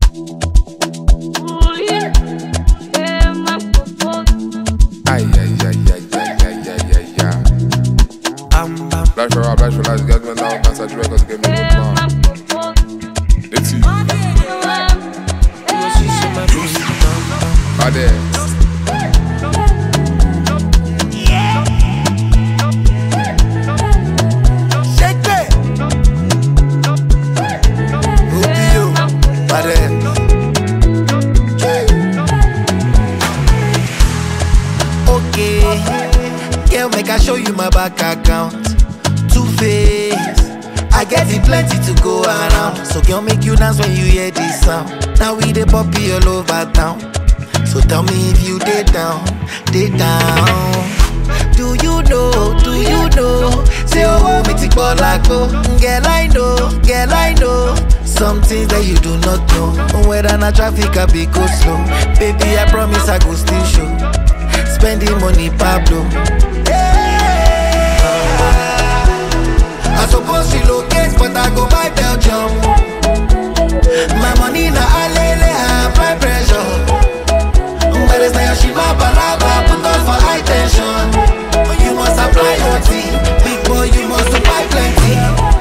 Flash for lights, get me down, dance at records, give me one more. Let's see. Ade. Shake it. Rubio, Ade. Okay, girl, make I show you my bank account. Two-Face, I get it plenty to go around. So girl, make you dance when you hear this sound. Now we the poppy all over town. So tell me if you dey down, dey down. Do you know, say oh, me tik bolako. Girl I know, some things that you do not know. Whether na traffic I be go slow. Baby, I promise I go still show. Spending money, Pablo. I suppose relocate, but I go buy Belgium. My money na alele, I apply pressure. But it's not your balaba, put on for high tension. You must apply OT, big boy, you must buy plenty.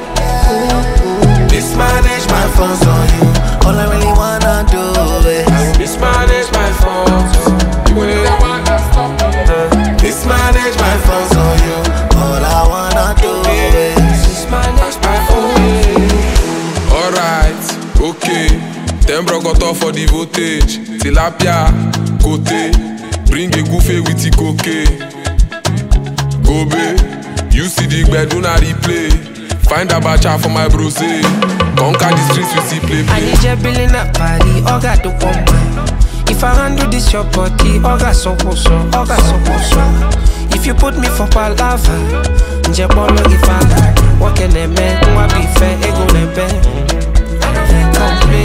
Mismanage my funds on you, all I really wanna do is mismanage my funds. You really wanna stop me? Mismanage my funds on you, all I wanna do is mismanage my funds. Alright, okay. Them bro got off for the voltage. Tilapia, côté. Bring a goofy with the cocaine. Gobe, you see the bed, do not replay. Find a bacha for my bros. Conquer the streets, we see play. I need your billing at party, Oga do come. If I handle this your body, Oga so. If you put me for palava, Njebolo if I like. What can they make? What be fair? Ego nebe. Complete.